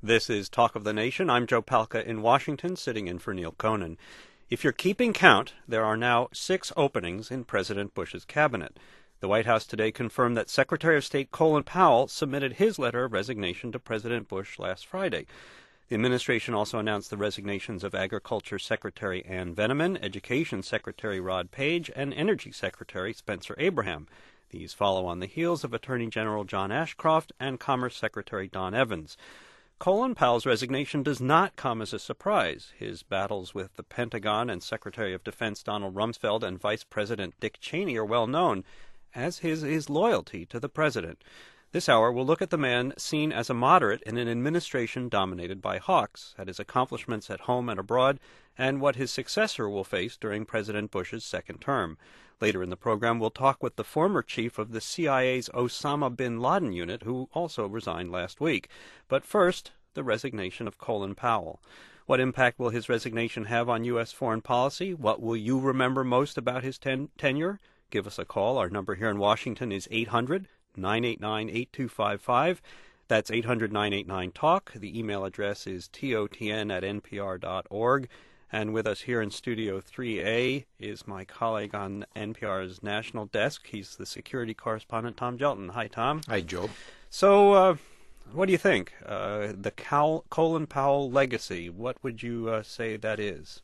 This is Talk of the Nation. I'm Joe Palca in Washington, sitting in for Neil Conan. If you're keeping count, there are now 6 openings in President Bush's cabinet. The White House today confirmed that Secretary of State Colin Powell submitted his letter of resignation to President Bush last Friday. The administration also announced the resignations of Agriculture Secretary Ann Veneman, Education Secretary Rod Page, and Energy Secretary Spencer Abraham. These follow on the heels of Attorney General John Ashcroft and Commerce Secretary Don Evans. Colin Powell's resignation does not come as a surprise. His battles with the Pentagon and Secretary of Defense Donald Rumsfeld and Vice President Dick Cheney are well known, as his loyalty to the president. This hour, we'll look at the man seen as a moderate in an administration dominated by hawks, at his accomplishments at home and abroad, and what his successor will face during President Bush's second term. Later in the program, we'll talk with the former chief of the CIA's Osama bin Laden unit, who also resigned last week. But first, the resignation of Colin Powell. What impact will his resignation have on U.S. foreign policy? What will you remember most about his tenure? Give us a call. Our number here in Washington is 800-989-8255. That's 800-989-TALK. The email address is totn@npr.org. And with us here in Studio 3A is my colleague on NPR's national desk. He's the security correspondent, Tom Jelton. Hi, Tom. Hi, Joe. So, what do you think? The Colin Powell legacy, what would you say that is?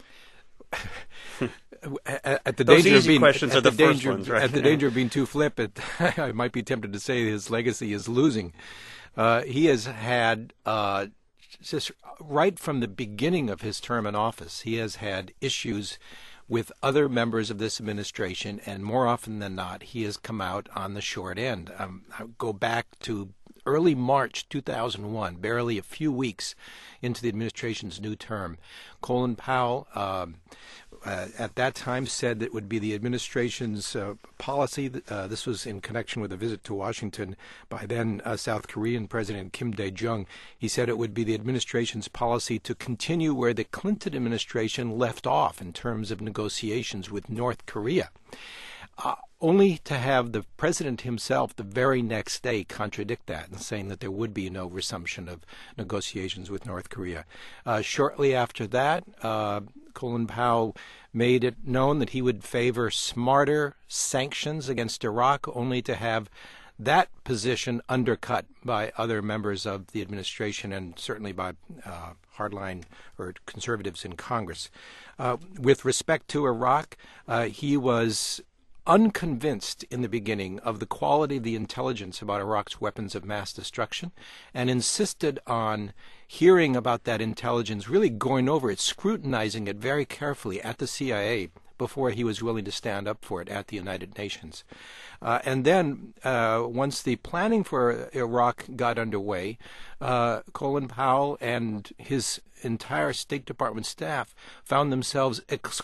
At the Those danger easy of being, questions are the first ones, right? At the danger of being too flippant, I might be tempted to say his legacy is losing. He has had... just right from the beginning of his term in office, he has had issues with other members of this administration, and more often than not, he has come out on the short end. I go back to early March 2001, barely a few weeks into the administration's new term. Colin Powell, at that time, said that it would be the administration's policy. This was in connection with a visit to Washington by then South Korean President Kim Dae-jung. He said it would be the administration's policy to continue where the Clinton administration left off in terms of negotiations with North Korea. Only to have the president himself the very next day contradict that and saying that there would be no resumption of negotiations with North Korea. Shortly after that, Colin Powell made it known that he would favor smarter sanctions against Iraq, only to have that position undercut by other members of the administration and certainly by hardline or conservatives in Congress. With respect to Iraq, he was unconvinced in the beginning of the quality of the intelligence about Iraq's weapons of mass destruction, and insisted on hearing about that intelligence, really going over it, scrutinizing it very carefully at the CIA before he was willing to stand up for it at the United Nations. And then, once the planning for Iraq got underway, Colin Powell and his entire State Department staff found themselves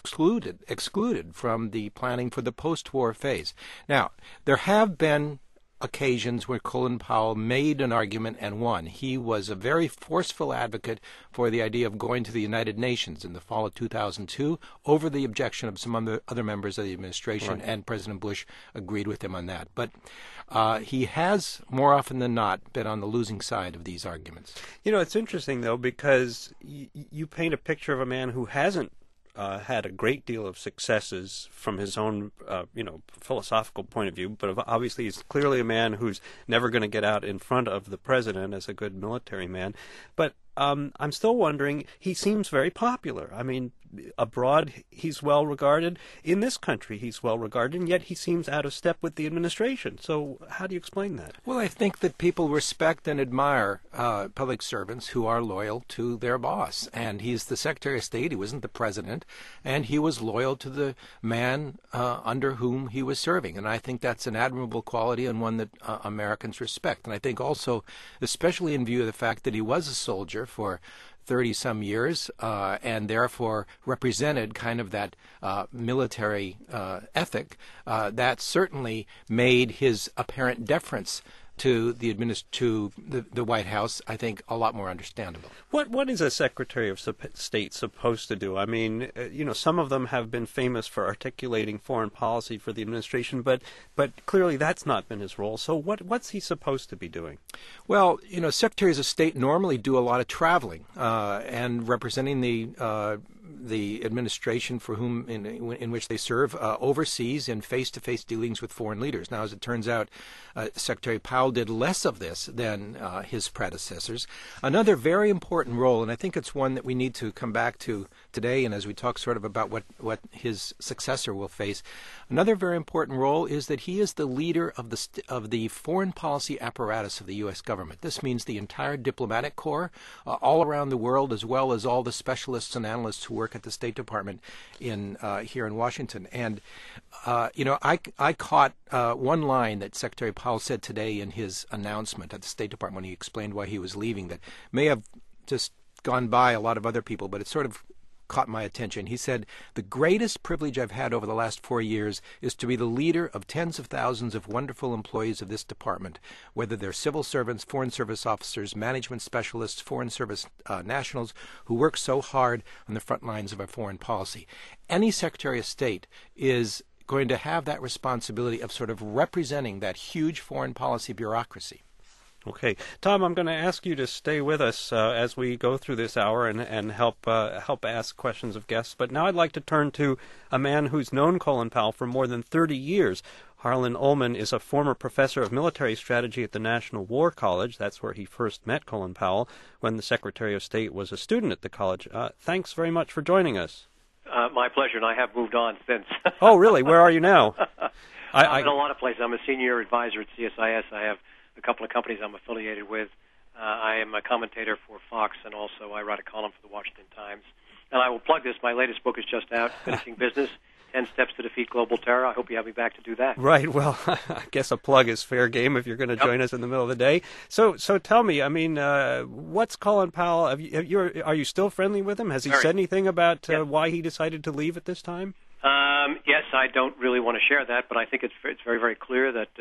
excluded from the planning for the post-war phase. Now, there have been occasions where Colin Powell made an argument and won. He was a very forceful advocate for the idea of going to the United Nations in the fall of 2002 over the objection of some other members of the administration, right. And President Bush agreed with him on that. But he has, more often than not, been on the losing side of these arguments. You know, it's interesting, though, because you paint a picture of a man who hasn't had a great deal of successes from his own, philosophical point of view, but obviously he's clearly a man who's never going to get out in front of the president as a good military man. But I'm still wondering, he seems very popular. I mean, abroad he's well regarded. In this country he's well regarded, and yet he seems out of step with the administration. So how do you explain that? Well, I think that people respect and admire public servants who are loyal to their boss. And he's the Secretary of State. He wasn't the president. And he was loyal to the man under whom he was serving. And I think that's an admirable quality and one that Americans respect. And I think also, especially in view of the fact that he was a soldier for 30-some years, and therefore represented kind of that military ethic, that certainly made his apparent deference to the White House, I think, a lot more understandable. What is a Secretary of State supposed to do? I mean, some of them have been famous for articulating foreign policy for the administration, but clearly that's not been his role. So what's he supposed to be doing? Well, Secretaries of State normally do a lot of traveling and representing the administration for whom in which they serve overseas in face-to-face dealings with foreign leaders. Now, as it turns out, Secretary Powell did less of this than his predecessors. Another very important role, and I think it's one that we need to come back to today, and as we talk sort of about what his successor will face, another very important role is that he is the leader of the foreign policy apparatus of the U.S. government. This means the entire diplomatic corps all around the world, as well as all the specialists and analysts who work at the State Department here in Washington. And I caught one line that Secretary Powell said today in his announcement at the State Department when he explained why he was leaving that may have just gone by a lot of other people, but it sort of caught my attention. He said, "The greatest privilege I've had over the last 4 years is to be the leader of tens of thousands of wonderful employees of this department, whether they're civil servants, foreign service officers, management specialists, foreign service nationals who work so hard on the front lines of our foreign policy." Any Secretary of State is going to have that responsibility of sort of representing that huge foreign policy bureaucracy. Okay, Tom, I'm going to ask you to stay with us as we go through this hour and help ask questions of guests. But now I'd like to turn to a man who's known Colin Powell for more than 30 years. Harlan Ullman is a former professor of military strategy at the National War College. That's where he first met Colin Powell when the Secretary of State was a student at the college. Thanks very much for joining us. My pleasure, and I have moved on since. Oh, really? Where are you now? I'm in a lot of places. I'm a senior advisor at CSIS. I have a couple of companies I'm affiliated with. I am a commentator for Fox, and also I write a column for the Washington Times. And I will plug this. My latest book is just out, Finishing Business, 10 Steps to Defeat Global Terror. I hope you have me back to do that. Right. Well, I guess a plug is fair game if you're going to join us in the middle of the day. So tell me, I mean, what's Colin Powell? Are you still friendly with him? Has he said anything about why he decided to leave at this time? Yes, I don't really want to share that, but I think it's very, very clear that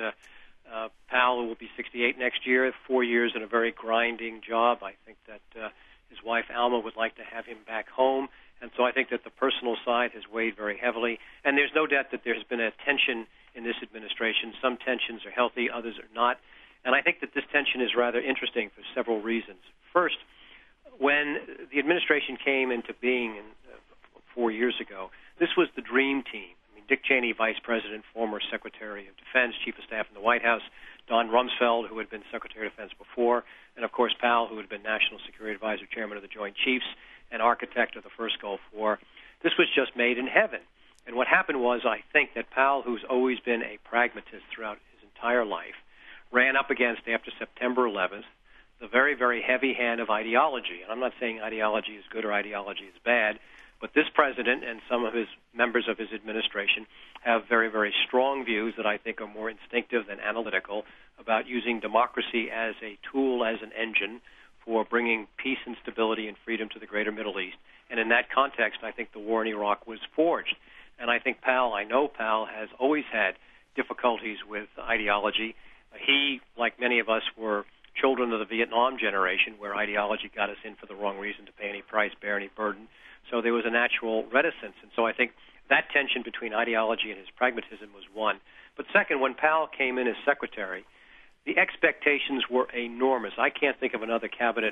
Powell will be 68 next year, 4 years in a very grinding job. I think that his wife, Alma, would like to have him back home. And so I think that the personal side has weighed very heavily. And there's no doubt that there's been a tension in this administration. Some tensions are healthy, others are not. And I think that this tension is rather interesting for several reasons. First, when the administration came into being 4 years ago, this was the dream team. I mean, Dick Cheney, Vice President, former Secretary of Defense, Chief of Staff in the White House, Don Rumsfeld, who had been Secretary of Defense before, and, of course, Powell, who had been National Security Advisor, Chairman of the Joint Chiefs, and architect of the first Gulf War. This was just made in heaven. And what happened was, I think that Powell, who's always been a pragmatist throughout his entire life, ran up against, after September 11th, the very, very heavy hand of ideology. And I'm not saying ideology is good or ideology is bad, but this president and some of his members of his administration have very, very strong views that I think are more instinctive than analytical about using democracy as a tool, as an engine for bringing peace and stability and freedom to the greater Middle East. And in that context, I think the war in Iraq was forged. And I think I know Powell has always had difficulties with ideology. He, like many of us, were children of the Vietnam generation, where ideology got us in for the wrong reason, to pay any price, bear any burden. So there was a natural reticence. And so I think that tension between ideology and his pragmatism was one. But second, when Powell came in as secretary, the expectations were enormous. I can't think of another cabinet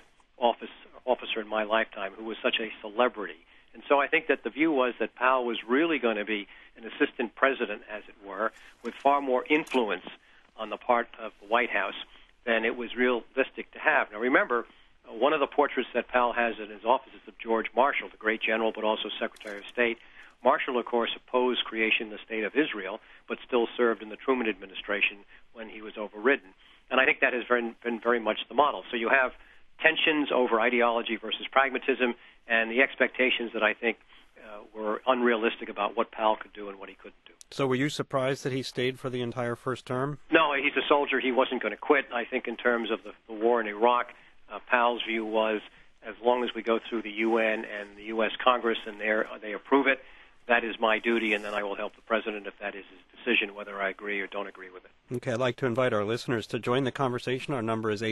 officer in my lifetime who was such a celebrity. And so I think that the view was that Powell was really going to be an assistant president, as it were, with far more influence on the part of the White House than it was realistic to have. Now, remember, one of the portraits that Powell has in his office is of George Marshall, the great general, but also Secretary of State. Marshall, of course, opposed creation of the State of Israel, but still served in the Truman administration when he was overridden. And I think that has been very much the model. So you have tensions over ideology versus pragmatism, and the expectations that I think were unrealistic about what Powell could do and what he couldn't do. So were you surprised that he stayed for the entire first term? No, he's a soldier. He wasn't going to quit. I think in terms of the war in Iraq, Powell's view was, as long as we go through the UN and the U.S. Congress and they approve it, that is my duty, and then I will help the president if that is his decision, whether I agree or don't agree with it. Okay, I'd like to invite our listeners to join the conversation. Our number is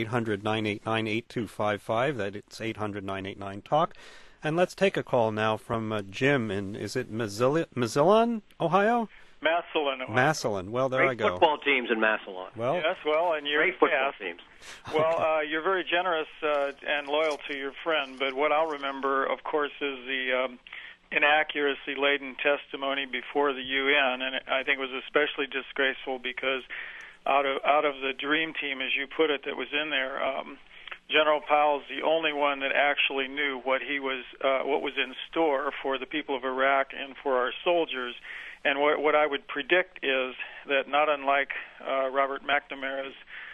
800-989-8255. That's 800-989-TALK. And let's take a call now from Jim in, is it Massillon, Ohio? Massillon, Ohio. Massillon. Well, there Great I go. football teams in Massillon. Well, yes, well, and you're great football teams. Well, you're very generous and loyal to your friend, but what I'll remember, of course, is the inaccuracy-laden testimony before the UN, and I think it was especially disgraceful because out of the dream team, as you put it, that was in there, General Powell's the only one that actually knew what was in store for the people of Iraq and for our soldiers. And what I would predict is that, not unlike Robert McNamara's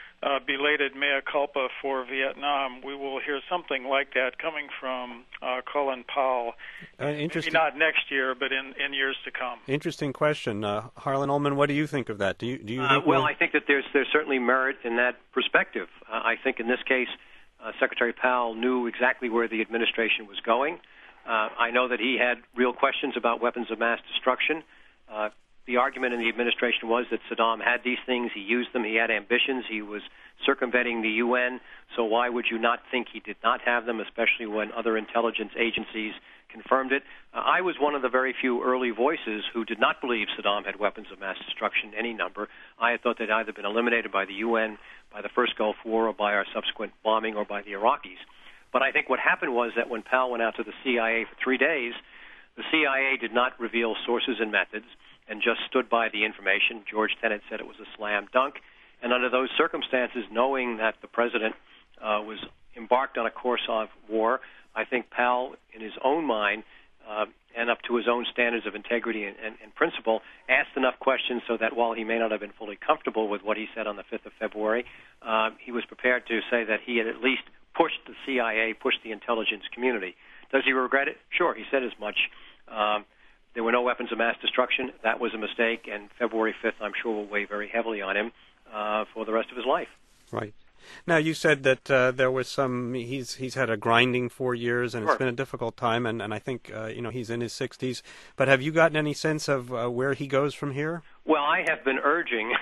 belated mea culpa for Vietnam, we will hear something like that coming from Colin Powell. Maybe not next year, but in years to come. Interesting question. Harlan Ullman, what do you think of that? Do you think well, I think that there's certainly merit in that perspective. I think in this case, Secretary Powell knew exactly where the administration was going. I know that he had real questions about weapons of mass destruction. The argument in the administration was that Saddam had these things, he used them, he had ambitions, he was circumventing the UN, so why would you not think he did not have them, especially when other intelligence agencies confirmed it? I was one of the very few early voices who did not believe Saddam had weapons of mass destruction, any number. I had thought they'd either been eliminated by the UN, by the first Gulf War, or by our subsequent bombing, or by the Iraqis. But I think what happened was that when Powell went out to the CIA for 3 days, the CIA did not reveal sources and methods and just stood by the information. George Tenet said it was a slam dunk. And under those circumstances, knowing that the president was embarked on a course of war, I think Powell, in his own mind, and up to his own standards of integrity and principle, asked enough questions so that while he may not have been fully comfortable with what he said on the 5th of February, he was prepared to say that he had at least pushed the CIA, pushed the intelligence community. Does he regret it? Sure, he said as much. There were no weapons of mass destruction. That was a mistake, and February 5th, I'm sure, will weigh very heavily on him for the rest of his life. Right. Now, you said that there was some. He's had a grinding 4 years, and Sure. It's been a difficult time. And I think he's in his 60s. But have you gotten any sense of where he goes from here? Well, I have been urging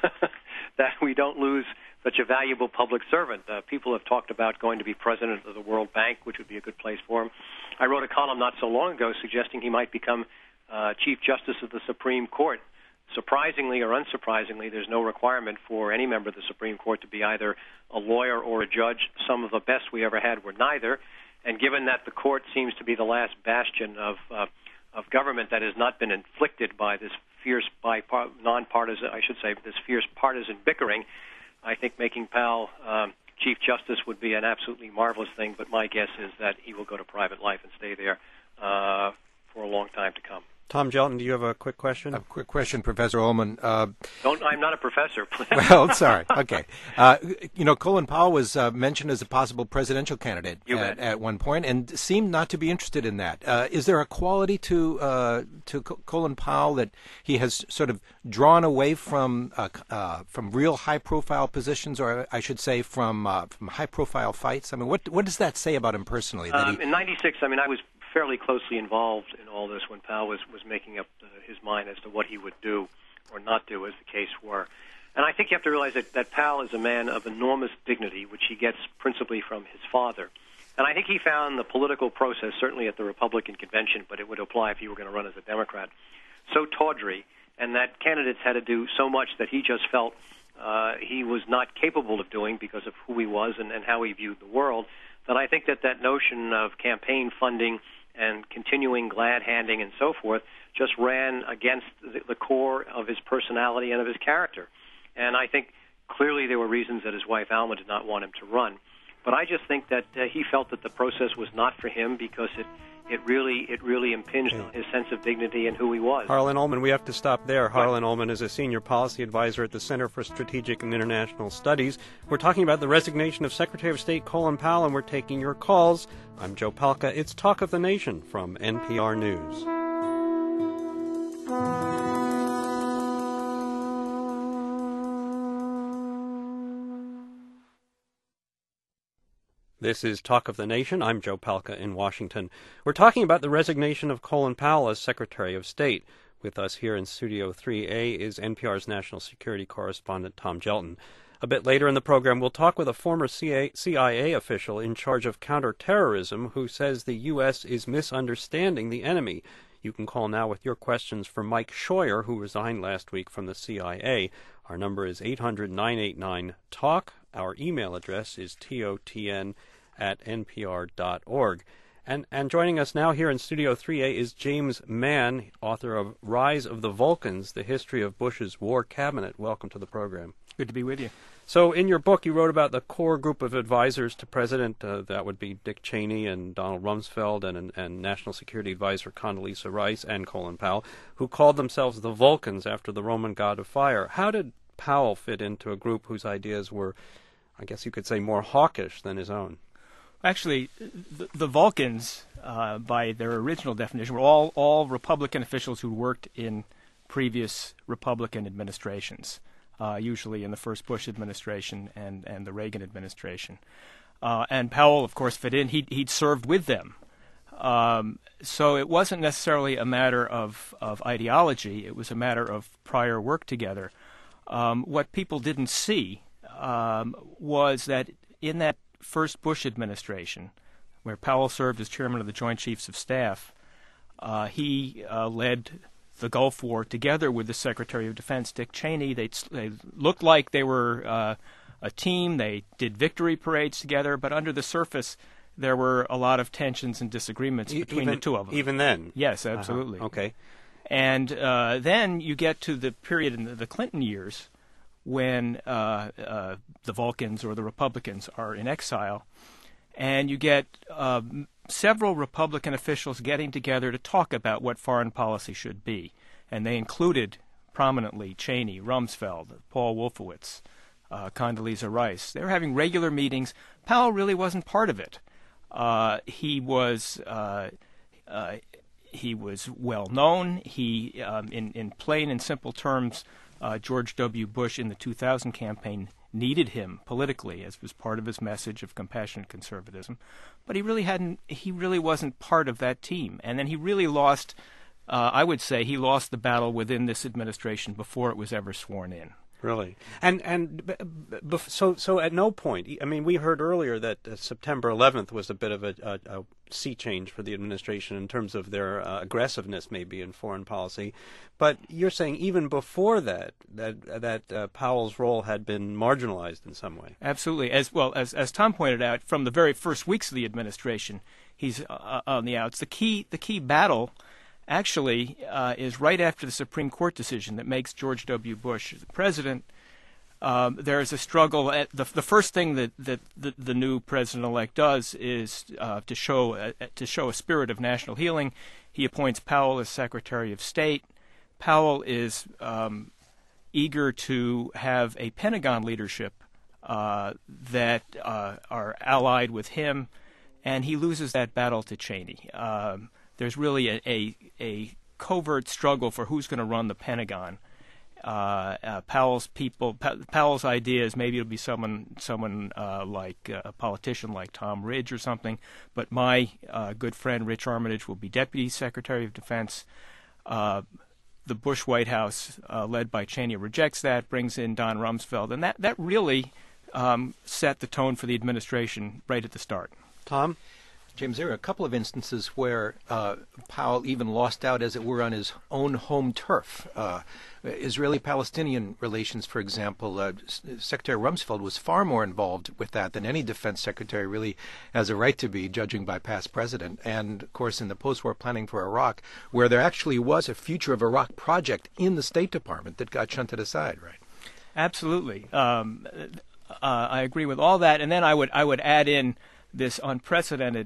that we don't lose such a valuable public servant. People have talked about going to be president of the World Bank, which would be a good place for him. I wrote a column not so long ago suggesting he might become Chief Justice of the Supreme Court. Surprisingly or unsurprisingly, there's no requirement for any member of the Supreme Court to be either a lawyer or a judge. Some of the best we ever had were neither. And given that the court seems to be the last bastion of government that has not been inflicted by this fierce nonpartisan, I should say, this fierce partisan bickering, I think making Powell Chief Justice would be an absolutely marvelous thing. But my guess is that he will go to private life and stay there for a long time to come. Tom Gelton, do you have a quick question? A quick question, Professor Ullman. I'm not a professor. Well, sorry. Okay. Colin Powell was mentioned as a possible presidential candidate at one point, and seemed not to be interested in that. Is there a quality to Colin Powell that he has sort of drawn away from real high-profile positions, or I should say from high-profile fights? I mean, what does that say about him personally? In '96, I was fairly closely involved in all this when Powell was making up his mind as to what he would do or not do, as the case were. And I think you have to realize that Powell is a man of enormous dignity, which he gets principally from his father. And I think he found the political process, certainly at the Republican convention, but it would apply if he were going to run as a Democrat, so tawdry, and that candidates had to do so much that he just felt he was not capable of doing because of who he was and how he viewed the world, that I think that notion of campaign funding and continuing glad-handing and so forth just ran against the core of his personality and of his character. And I think clearly there were reasons that his wife Alma did not want him to run. But I just think that he felt that the process was not for him because it really impinged on his sense of dignity and who he was. Harlan Ullman, we have to stop there. Harlan Ullman is a senior policy advisor at the Center for Strategic and International Studies. We're talking about the resignation of Secretary of State Colin Powell, and we're taking your calls. I'm Joe Palca. It's Talk of the Nation from NPR News. This is Talk of the Nation. I'm Joe Palca in Washington. We're talking about the resignation of Colin Powell as Secretary of State. With us here in Studio 3A is NPR's national security correspondent Tom Gelton. A bit later in the program, we'll talk with a former CIA official in charge of counterterrorism who says the U.S. is misunderstanding the enemy. You can call now with your questions for Mike Scheuer, who resigned last week from the CIA. Our number is 800-989-TALK. Our email address is totn@npr.org. And joining us now here in Studio 3A is James Mann, author of Rise of the Vulcans, The History of Bush's War Cabinet. Welcome to the program. Good to be with you. So in your book, you wrote about the core group of advisors to President. That would be Dick Cheney and Donald Rumsfeld and National Security Advisor Condoleezza Rice and Colin Powell, who called themselves the Vulcans after the Roman god of fire. How did Powell fit into a group whose ideas were, I guess you could say, more hawkish than his own? Actually, the Vulcans, by their original definition, were all Republican officials who worked in previous Republican administrations, usually in the first Bush administration and the Reagan administration. And Powell, of course, fit in. He'd served with them. So it wasn't necessarily a matter of ideology. It was a matter of prior work together. What people didn't see was that in that first Bush administration, where Powell served as chairman of the Joint Chiefs of Staff, he led the Gulf War together with the Secretary of Defense, Dick Cheney. They looked like they were a team. They did victory parades together, but under the surface, there were a lot of tensions and disagreements between the two of them. Even then? Yes, absolutely. Okay. And then you get to the period in the Clinton years when the Vulcans or the Republicans are in exile, and you get several Republican officials getting together to talk about what foreign policy should be. And they included prominently Cheney, Rumsfeld, Paul Wolfowitz, Condoleezza Rice. They were having regular meetings. Powell really wasn't part of it. He was well known. He, in plain and simple terms, George W. Bush in the 2000 campaign needed him politically, as was part of his message of compassionate conservatism. But he really wasn't part of that team. And then he really lost, I would say, he lost the battle within this administration before it was ever sworn in. Really? So at no point, I mean, we heard earlier that September 11th was a bit of a sea change for the administration in terms of their aggressiveness maybe in foreign policy. But you're saying even before that Powell's role had been marginalized in some way. Absolutely. As Tom pointed out, from the very first weeks of the administration, he's on the outs. The key battle actually is right after the Supreme Court decision that makes George W. Bush the president. There is a struggle. The first thing that the new president-elect does is to show a spirit of national healing. He appoints Powell as Secretary of State. Powell is eager to have a Pentagon leadership that are allied with him, and he loses that battle to Cheney. There's really a covert struggle for who's going to run the Pentagon. Powell's idea is maybe it'll be someone like a politician like Tom Ridge or something. But my good friend Rich Armitage will be Deputy Secretary of Defense. The Bush White House, led by Cheney, rejects that, brings in Don Rumsfeld, and that really set the tone for the administration right at the start. Tom? James, there are a couple of instances where Powell even lost out, as it were, on his own home turf. Israeli-Palestinian relations, for example, Secretary Rumsfeld was far more involved with that than any defense secretary really has a right to be, judging by past president. And, of course, in the post-war planning for Iraq, where there actually was a Future of Iraq project in the State Department that got shunted aside, right? Absolutely. I agree with all that. And then I would add in this unprecedented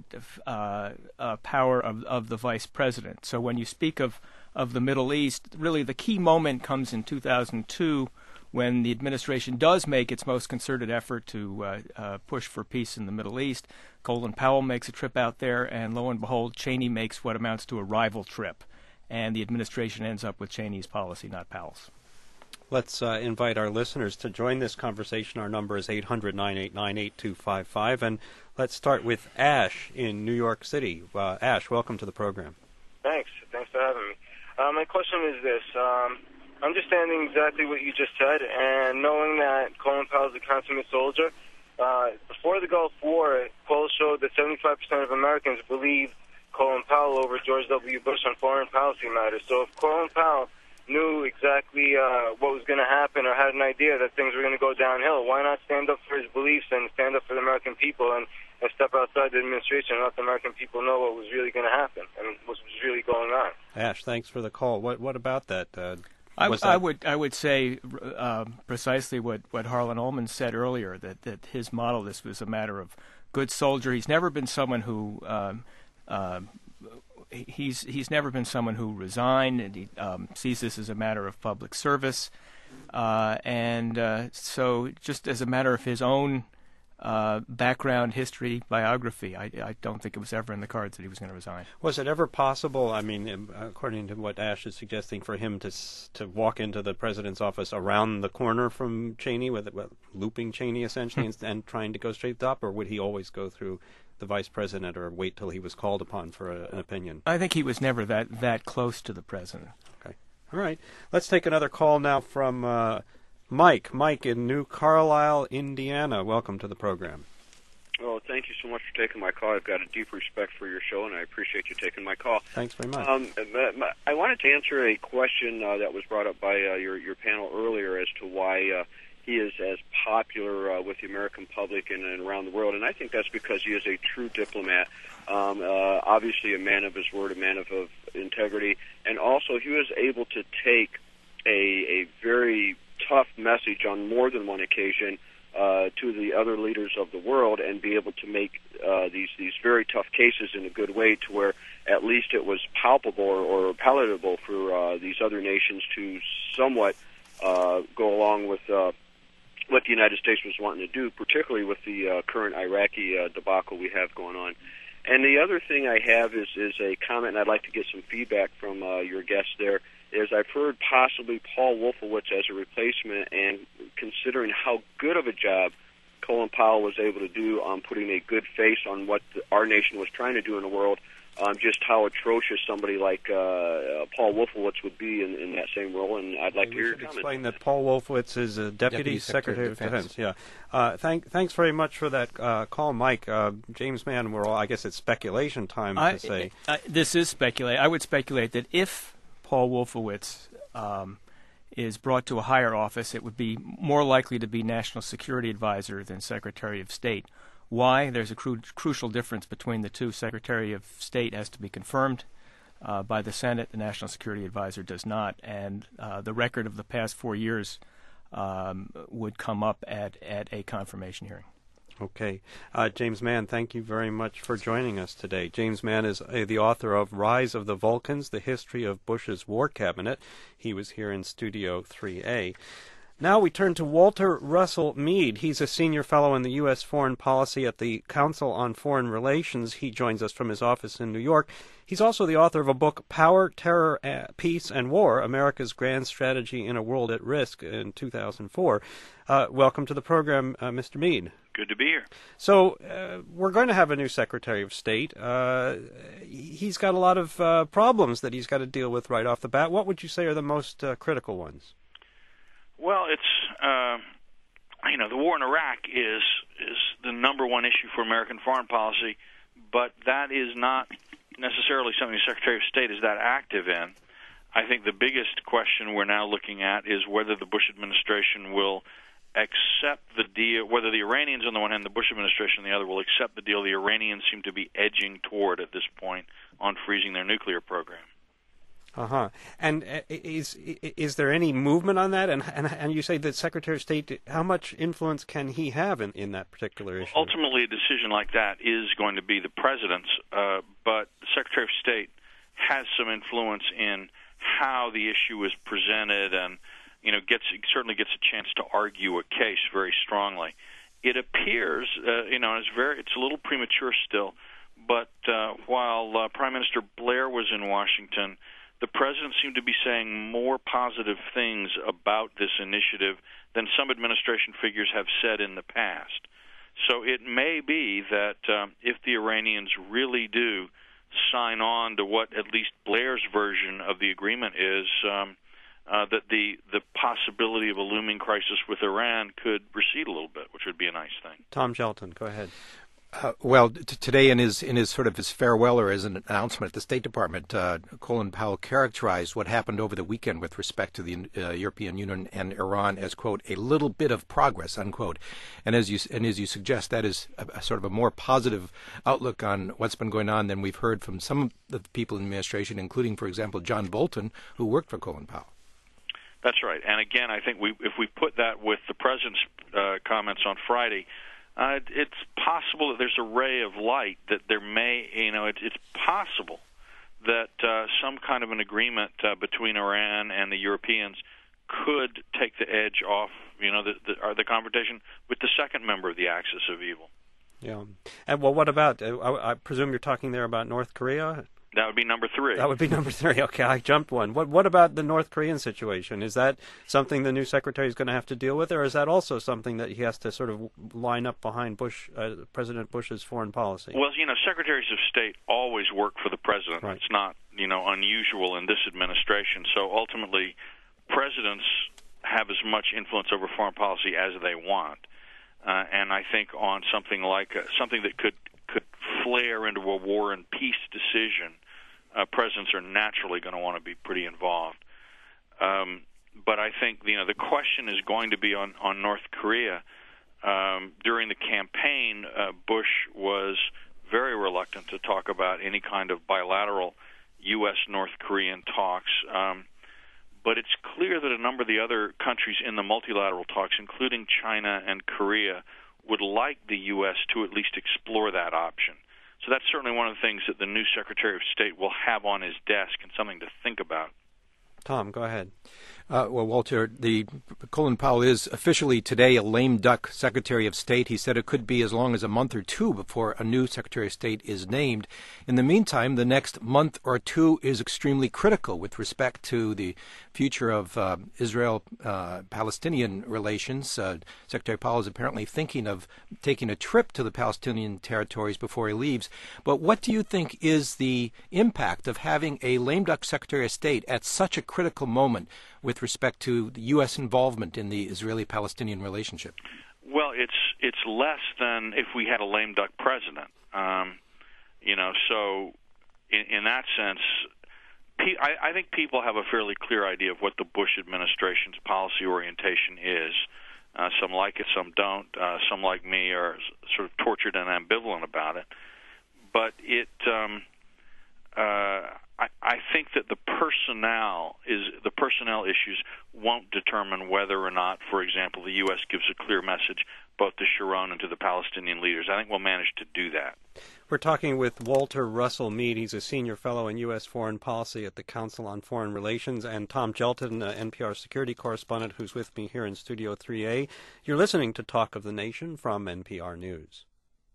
power of the vice president. So when you speak of the Middle East, really the key moment comes in 2002 when the administration does make its most concerted effort to push for peace in the Middle East. Colin Powell makes a trip out there, and lo and behold, Cheney makes what amounts to a rival trip. And the administration ends up with Cheney's policy, not Powell's. Let's invite our listeners to join this conversation. Our number is 800-989-8255, and let's start with Ash in New York City. Ash, welcome to the program. Thanks for having me. My question is this. Understanding exactly what you just said and knowing that Colin Powell is a consummate soldier, before the Gulf War, polls showed that 75% of Americans believe Colin Powell over George W. Bush on foreign policy matters. So if Colin Powell knew exactly what was going to happen or had an idea that things were going to go downhill, why not stand up for his beliefs and stand up for the American people and step outside the administration and let the American people know what was really going to happen and what was really going on? Ash, thanks for the call. What about that? I would say precisely what Harlan Ullman said earlier, that his model, this was a matter of good soldier. He's never been someone who he's never been someone who resigned, and he sees this as a matter of public service, and so just as a matter of his own background, history, biography, I don't think it was ever in the cards that he was going to resign. Was it ever possible, I mean, according to what Ash is suggesting, for him to walk into the president's office around the corner from Cheney, looping Cheney essentially, and trying to go straight to the top, or would he always go through the vice president or wait till he was called upon for an opinion? I think he was never that close to the president. Okay. All right. Let's take another call now from Mike. Mike in New Carlisle, Indiana. Welcome to the program. Well, thank you so much for taking my call. I've got a deep respect for your show, and I appreciate you taking my call. Thanks very much. I wanted to answer a question that was brought up by your panel earlier as to why he is as popular with the American public and around the world, and I think that's because he is a true diplomat, obviously a man of his word, a man of integrity, and also he was able to take a very tough message on more than one occasion to the other leaders of the world and be able to make these very tough cases in a good way to where at least it was palpable or palatable for these other nations to somewhat go along with what the United States was wanting to do, particularly with the current Iraqi debacle we have going on. And the other thing I have is a comment, and I'd like to get some feedback from your guest there, is I've heard possibly Paul Wolfowitz as a replacement, and considering how good of a job Colin Powell was able to do on putting a good face on what our nation was trying to do in the world, just how atrocious somebody like Paul Wolfowitz would be in that same role, and I'd like to hear your comment. Explain that Paul Wolfowitz is a Deputy Secretary of Defense. Yeah. Thanks very much for that call, Mike. James Mann, I guess it's speculation time to say. This is speculate. I would speculate that if Paul Wolfowitz is brought to a higher office, it would be more likely to be National Security Advisor than Secretary of State. Why? There's a crucial difference between the two. Secretary of State has to be confirmed by the Senate. The National Security Advisor does not. And the record of the past 4 years would come up at a confirmation hearing. Okay. James Mann, thank you very much for joining us today. James Mann is the author of Rise of the Vulcans, The History of Bush's War Cabinet. He was here in Studio 3A. Now we turn to Walter Russell Mead. He's a senior fellow in the U.S. Foreign Policy at the Council on Foreign Relations. He joins us from his office in New York. He's also the author of a book, Power, Terror, Peace, and War, America's Grand Strategy in a World at Risk, in 2004. Welcome to the program, Mr. Mead. Good to be here. So we're going to have a new Secretary of State. He's got a lot of problems that he's got to deal with right off the bat. What would you say are the most critical ones? Well, it's the war in Iraq is the number one issue for American foreign policy, but that is not necessarily something the Secretary of State is that active in. I think the biggest question we're now looking at is whether the Bush administration will accept the deal, whether the Iranians on the one hand, the Bush administration on the other, will accept the deal the Iranians seem to be edging toward at this point on freezing their nuclear program. And is there any movement on that? And you say that Secretary of State, how much influence can he have in that particular issue? Ultimately, a decision like that is going to be the president's, but the Secretary of State has some influence in how the issue is presented, and certainly gets a chance to argue a case very strongly. It appears, it's a little premature still, but while Prime Minister Blair was in Washington, the president seemed to be saying more positive things about this initiative than some administration figures have said in the past. So it may be that if the Iranians really do sign on to what at least Blair's version of the agreement is, that the possibility of a looming crisis with Iran could recede a little bit, which would be a nice thing. Tom Gjelten, go ahead. Today in his sort of his farewell or as an announcement at the State Department, Colin Powell characterized what happened over the weekend with respect to the European Union and Iran as, quote, a little bit of progress, unquote. And as you suggest, that is a sort of a more positive outlook on what's been going on than we've heard from some of the people in the administration, including, for example, John Bolton, who worked for Colin Powell. That's right. And again, I think if we put that with the president's comments on Friday, it's possible that there's a ray of light that there may, it's possible that some kind of an agreement between Iran and the Europeans could take the edge off, the confrontation with the second member of the axis of evil. Yeah. And well, what about, I presume you're talking there about North Korea? That would be number 3. That would be number 3. Okay, I jumped one. What about the North Korean situation? Is that something the new secretary is going to have to deal with, or is that also something that he has to sort of line up behind President Bush's foreign policy? Well, secretaries of state always work for the president. Right. It's not, unusual in this administration. So ultimately, presidents have as much influence over foreign policy as they want. And I think on something like something that could flare into a war and peace decision, presidents are naturally going to want to be pretty involved. But I think the question is going to be on North Korea. During the campaign, Bush was very reluctant to talk about any kind of bilateral U.S.-North Korean talks. But it's clear that a number of the other countries in the multilateral talks, including China and Korea, would like the U.S. to at least explore that option. So that's certainly one of the things that the new Secretary of State will have on his desk and something to think about. Tom, go ahead. Well, Walter, Colin Powell is officially today a lame duck Secretary of State. He said it could be as long as a month or two before a new Secretary of State is named. In the meantime, the next month or two is extremely critical with respect to the future of Israel-Palestinian relations. Secretary Powell is apparently thinking of taking a trip to the Palestinian territories before he leaves. But what do you think is the impact of having a lame duck Secretary of State at such a critical moment with respect to the U.S. involvement in the Israeli-Palestinian relationship? Well, it's less than if we had a lame duck president. So in that sense, I think people have a fairly clear idea of what the Bush administration's policy orientation is. Some like it, some don't. Some, like me, are sort of tortured and ambivalent about it. But I think that the personnel issues won't determine whether or not, for example, the U.S. gives a clear message both to Sharon and to the Palestinian leaders. I think we'll manage to do that. We're talking with Walter Russell Mead. He's a senior fellow in U.S. foreign policy at the Council on Foreign Relations, and Tom Gjelten, NPR security correspondent, who's with me here in Studio 3A. You're listening to Talk of the Nation from NPR News.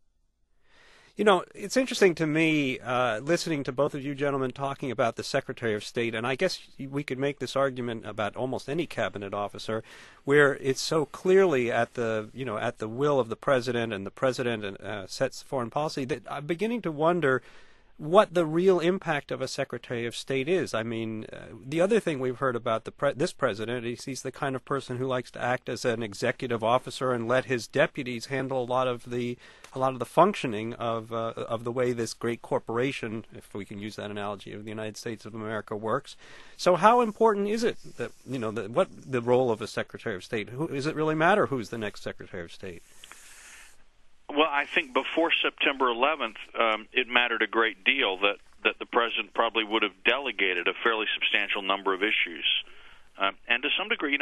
It's interesting to me listening to both of you gentlemen talking about the Secretary of State, and I guess we could make this argument about almost any cabinet officer, where it's so clearly at the will of the president, and the president sets foreign policy, that I'm beginning to wonder what the real impact of a Secretary of State is. I mean, the other thing we've heard about this president is he's the kind of person who likes to act as an executive officer and let his deputies handle a lot of the functioning of the way this great corporation, if we can use that analogy, of the United States of America works. So how important is it that what the role of a Secretary of State? Does it really matter who's the next Secretary of State? Well, I think before September 11th, it mattered a great deal that the president probably would have delegated a fairly substantial number of issues. And to some degree,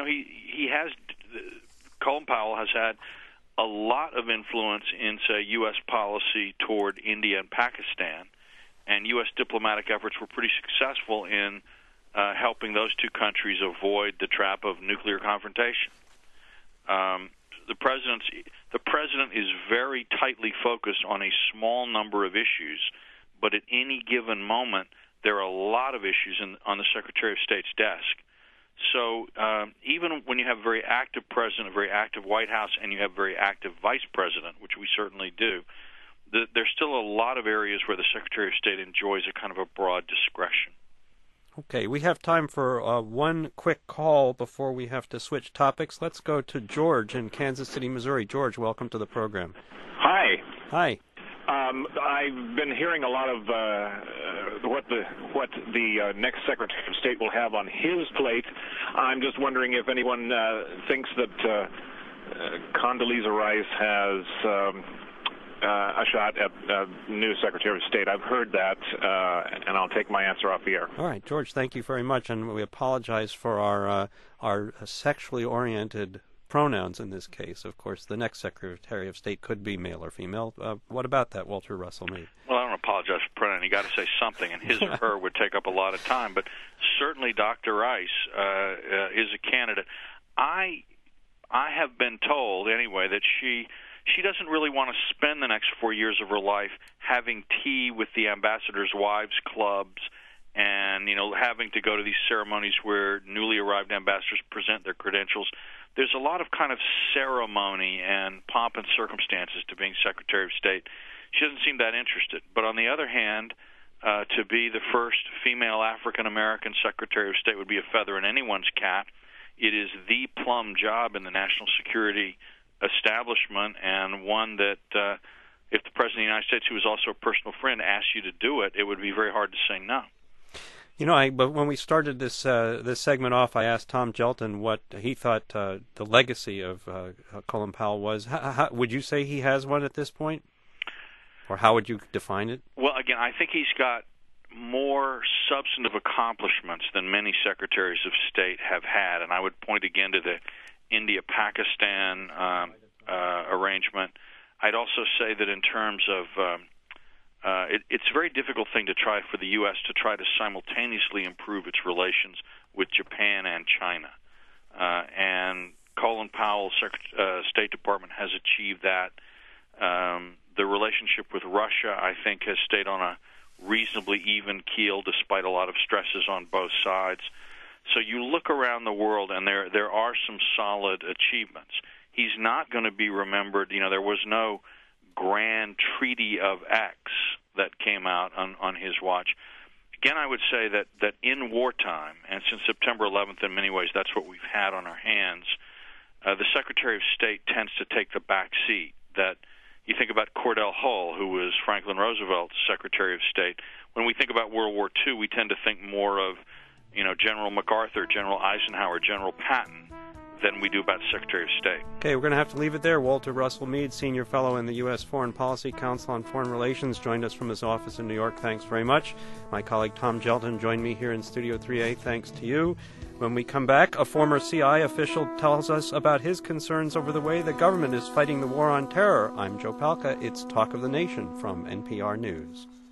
Colin Powell has had a lot of influence in, say, U.S. policy toward India and Pakistan, and U.S. diplomatic efforts were pretty successful in helping those two countries avoid the trap of nuclear confrontation. The president is very tightly focused on a small number of issues, but at any given moment, there are a lot of issues on the Secretary of State's desk. So even when you have a very active president, a very active White House, and you have a very active vice president, which we certainly do, there's still a lot of areas where the Secretary of State enjoys a kind of a broad discretion. Okay, we have time for one quick call before we have to switch topics. Let's go to George in Kansas City, Missouri. George, welcome to the program. Hi. Hi. I've been hearing a lot of what the next Secretary of State will have on his plate. I'm just wondering if anyone thinks that Condoleezza Rice has a shot at new Secretary of State. I've heard that, and I'll take my answer off the air. All right, George, thank you very much, and we apologize for our sexually oriented pronouns in this case. Of course, the next Secretary of State could be male or female. What about that, Walter Russell Mead? Well, I don't apologize for pronoun. You got to say something, and his or her would take up a lot of time. But certainly, Dr. Rice is a candidate. I have been told anyway that she doesn't really want to spend the next 4 years of her life having tea with the ambassadors' wives clubs and, having to go to these ceremonies where newly arrived ambassadors present their credentials. There's a lot of kind of ceremony and pomp and circumstances to being Secretary of State. She doesn't seem that interested. But on the other hand, to be the first female African-American Secretary of State would be a feather in anyone's cap. It is the plum job in the national security establishment, and one that if the President of the United States, who is also a personal friend, asked you to do it, it would be very hard to say no. But when we started this segment off, I asked Tom Gjelten what he thought the legacy of Colin Powell was. How, would you say he has one at this point? Or how would you define it? Well, again, I think he's got more substantive accomplishments than many secretaries of state have had, and I would point again to the India-Pakistan arrangement. I'd also say that in terms of it's a very difficult thing to try for the U.S. to try to simultaneously improve its relations with Japan and China. And Colin Powell's State Department has achieved that. The relationship with Russia, I think, has stayed on a reasonably even keel despite a lot of stresses on both sides. So you look around the world, and there are some solid achievements. He's not going to be remembered. There was no grand Treaty of X that came out on his watch. Again, I would say that in wartime, and since September 11th, in many ways, that's what we've had on our hands, the Secretary of State tends to take the back seat. That you think about Cordell Hull, who was Franklin Roosevelt's Secretary of State. When we think about World War II, we tend to think more of General MacArthur, General Eisenhower, General Patton, than we do about Secretary of State. Okay, we're going to have to leave it there. Walter Russell Mead, Senior Fellow in the U.S. Foreign Policy Council on Foreign Relations, joined us from his office in New York. Thanks very much. My colleague Tom Gjelten joined me here in Studio 3A. Thanks to you. When we come back, a former CI official tells us about his concerns over the way the government is fighting the war on terror. I'm Joe Palca. It's Talk of the Nation from NPR News.